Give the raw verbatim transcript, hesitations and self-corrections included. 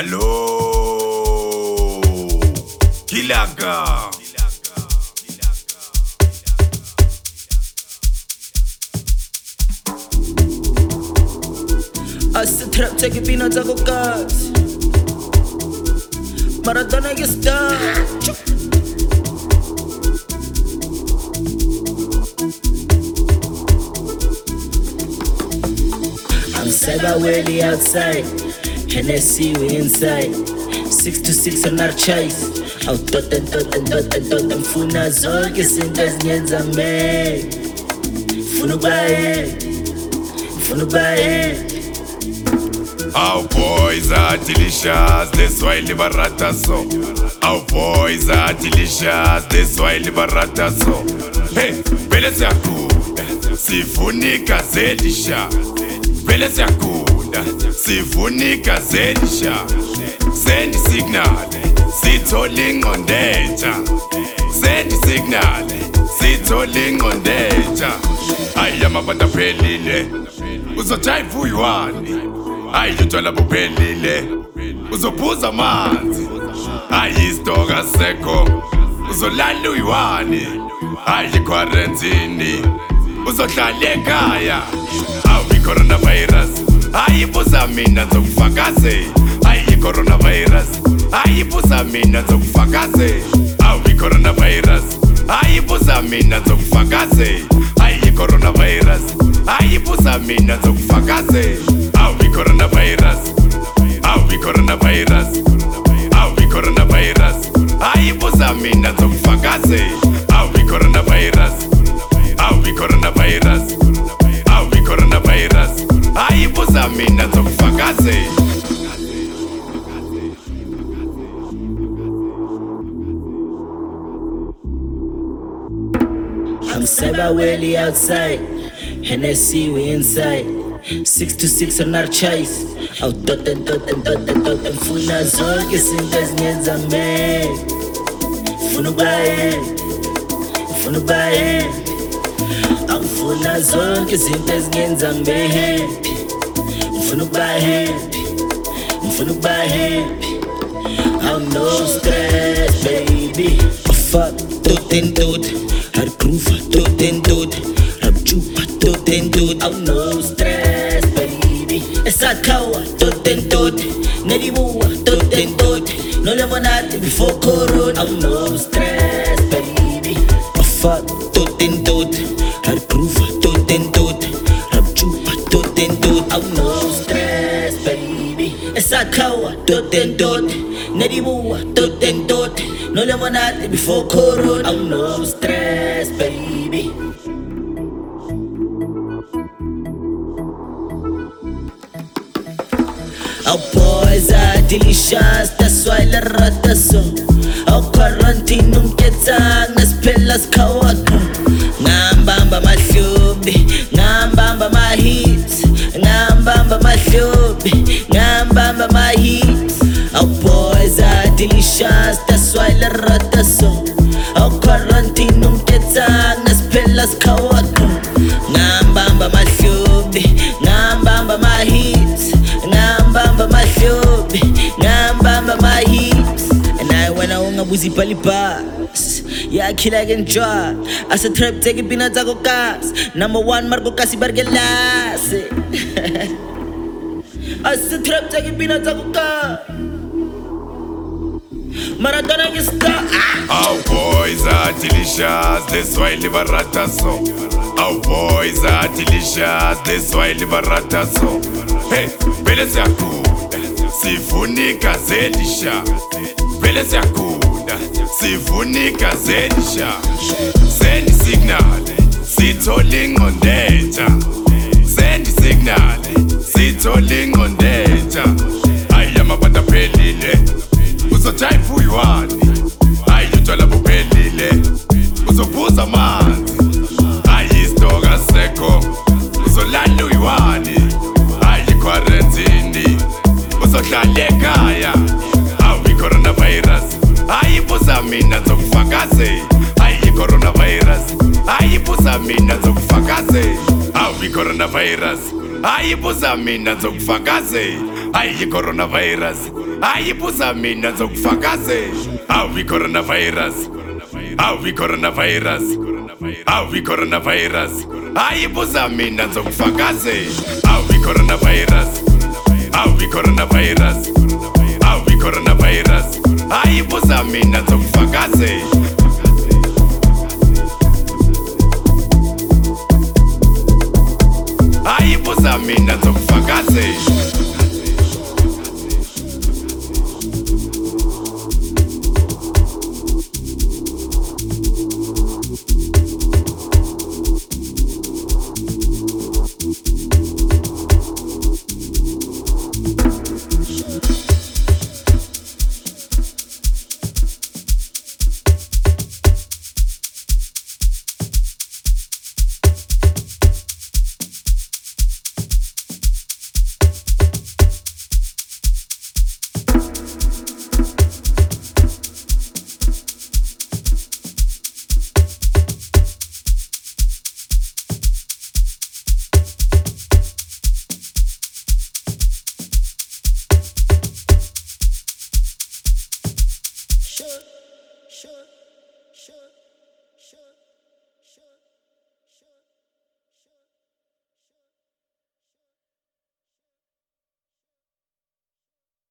Hello, Kilaka. Asa trap take peanuts ako gas. Maradona que está. I'm cyber really outside. Hennessy we inside. Six to six on our chase. Out tot and tot and tot and tot and funa zonke izinto ezinyenza me. Funa bae. Funa bae. Our boys are delicious, that's why liberata so. Our boys are delicious, that's why liberata so. Hey, vele siyakunda, sifunika zelisha. Vele siyakunda, sifunika zelisha. Send signal, sitholing on data. Send signal, sitholing on data. Ayama banda pelile, uzojive uyuani. Hayi utshwala buphelile uzophuza amanzi, hayi isitoka sekho uzolala uyiwani, hayi quarantine uzohlala ekhaya. Awu i-coronavirus hayi ibuza mina ngizokufakaze, hayi i-coronavirus hayi ibuza mina ngizokufakaze. Awu i-coronavirus hayi ibuza mina ngizokufakaze, hayi i-coronavirus hayi ibuza mina ngizokufakaze. I'll be coronavirus. I'll be coronavirus. I'll be coronavirus. Hayi buza mina ngizokufakaze. I'll be coronavirus. I'll be coronavirus. I'll be coronavirus. Hayi buza mina ngizokufakaze. I'm cyber really outside. Hennessy we inside. Six to six on our chase. Out tot and tot and tot and tot and funa zonke izinto ezinyenza me. Funa bae. Funa bae. Angifuna zonke izinto ezinyenza me happy. Ngifuna ukuba happy. Ngifuna ukuba happy. I'm no stress baby. Fuck tot and tot. Har groove tot and tot. Rap chupa tot and tot. I'm no stress baby. Esakawa tot and tot. Neribuwa tot and tot. No lemonade before corona. I'm no stress baby. Fuck tot and tot. Har groove tot and tot. Rap chupa tot and tot. I'm no stress baby. Esakawa tot and tot. Neribuwa tot and tot. No lemonade before corona. I'm no stress baby. Our boys are delicious, that's why the rata so. Our quarantine umketang nasiphela sikhawaka. Ngambamba mahlubi, ngambamba my hits, ngambamba mahlubi, ngambamba my hits. Our boys are delicious, that's why the rata so. Our quarantine umketang nasiphela sikhawaka. Ngambamba mahlubi, ngambamba my hits, ngambamba mahlubi, ngambamba my hits. And I when I unga buzi palipas, yeah kill like and draw. As a trap take peanuts ako gas. Number one Marco kasi bargelas. As a trap take peanuts ako gas. Maradona que está. Our boys are delicious, that's why liberata so. Our boys are delicious, that's why liberata so. Hey, vele siyakunda, sifunika zelisha. Vele siyakunda, sifunika zelisha. Send signal, sitholing on data. Send signal, sitholing on data. Ayama banda pelile, uzojive uyuani. Hayi utshwala buphelile, uzophuza amanzi. Hayi isitoka sekho, uzolala uyiwani. Hayi quarantine uzohlala ekhaya. Awu i-coronavirus hayi ibuza mina ngizokufakaze. Hayi i-coronavirus hayi ibuza mina ngizokufakaze. Awu i-coronavirus hayi ibuza mina ngizokufakaze. Hayi i-coronavirus ayibuza mina zokufakaze awu coronavirus awu coronavirus awu coronavirus ayibuza mina zokufakaze awu coronavirus awu coronavirus awu coronavirus ayibuza mina zokufakaze ayibuza mina zokufakaze Sure, sure, sure, sure, sure.